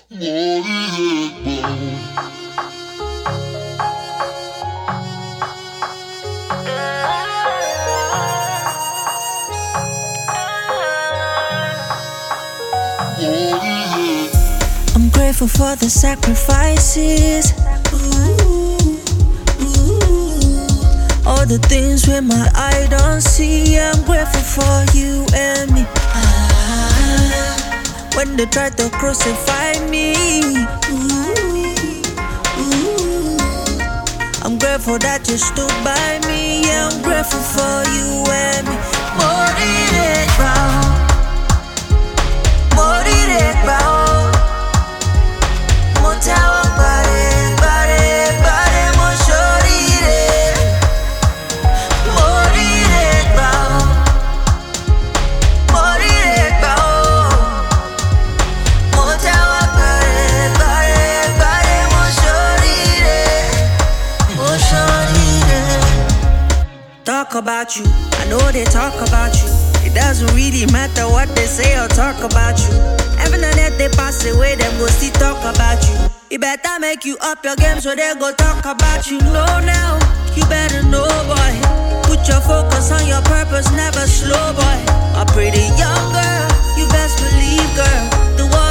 I'm grateful for the sacrifices. All the things with my eye don't see. I'm grateful for you and me. When they tried to crucify me, I'm grateful that you stood by me. Yeah, I'm grateful for you and me. Talk about you, I know they talk about you. It doesn't really matter what they say or talk about you. Heaven and earth they pass away, them go still talk about you. You better make you up your game so they go talk about you. Know now, you better know, boy. Put your focus on your purpose, never slow, boy. A pretty young girl, you best believe, girl. The world